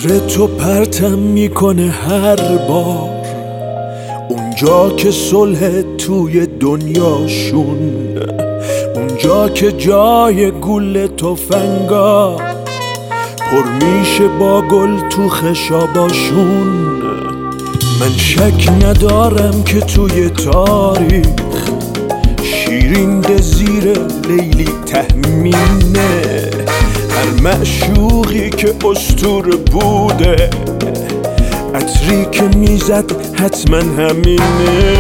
عطر تو پرتم میکنه هر بار اونجا که صلح توی دنیاشون، اونجا که جای گل تفنگا پر میشه با گل تو خشاباشون. من شک ندارم که توی تاریخ شیرین ده زیر لیلی تهمینه، هر معشوقی که اسطوره بوده عطری که میزد حتما همینه.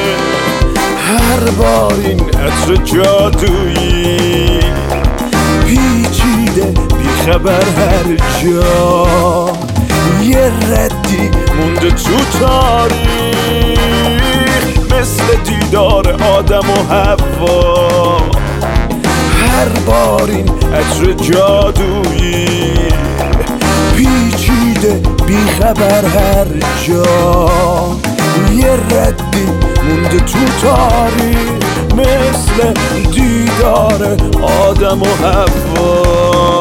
هر بار این عطر جادویی پیچیده بیخبر هر جا، یه ردی مونده تو تاریخ مثل دیدار آدم و حوا. هر بار این عطر جادویی پیچیده بیخبر هر جا، یه ردی مونده تو تاریخ مثل دیدار آدم و حوا.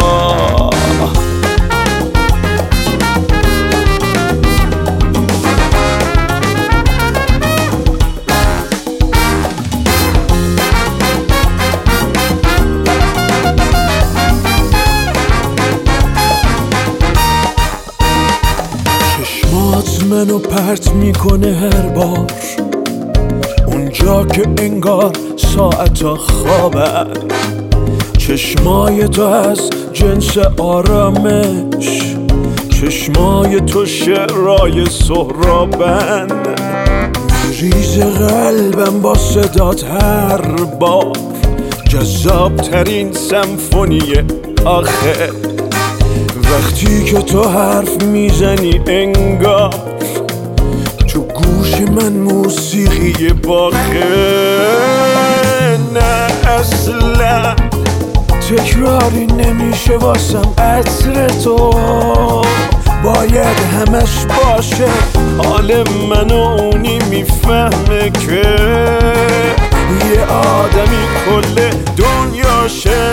منو پرت میکنه هر بار اونجا که انگار ساعتا خوابن، چشمای تو از جنس آرامش، چشمای تو شعرای سهرابن. ریز قلبم با صدات هر بار جذاب ترین سمفونی آخه، وقتی که تو حرف میزنی انگار تو گوش من موسیقی باخه. نه اصلا تکراری نمیشه واسم عطر تو، باید همش باشه حال من و اونی میفهمه که یه آدمی کل دنیاشه.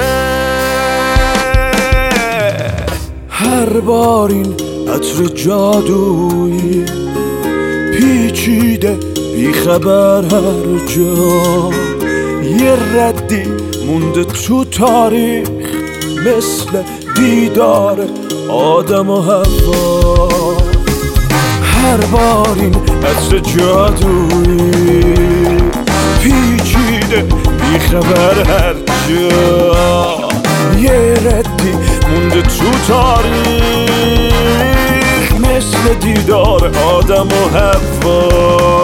هر بار این عطر جادویی پیچیده بیخبر هر جا، یه ردی مونده تو تاریخ مثل دیدار آدم و حوا. هر بار این عطر جادویی پیچیده بیخبر هر جا، یه ردی مونده تو تاریخ مثل دیدار آدم و حوا.